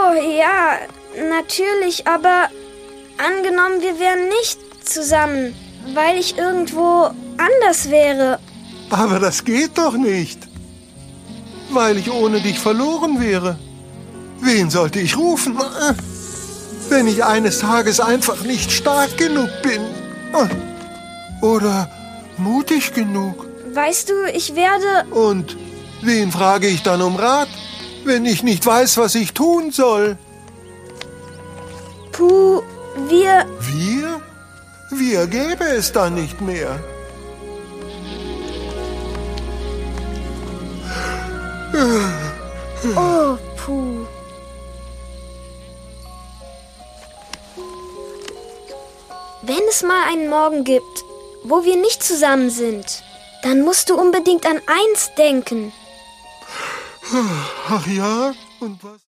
Oh ja, natürlich, aber angenommen, wir wären nicht zusammen, weil ich irgendwo anders wäre. Aber das geht doch nicht, weil ich ohne dich verloren wäre. Wen sollte ich rufen, wenn ich eines Tages einfach nicht stark genug bin? Oder mutig genug? Weißt du, ich werde... Und wen frage ich dann um Rat, wenn ich nicht weiß, was ich tun soll? Puh, wir... Wir? Wir gäbe es dann nicht mehr. Oh, puh. Wenn es mal einen Morgen gibt, wo wir nicht zusammen sind, dann musst du unbedingt an eins denken. Ach ja? Und was?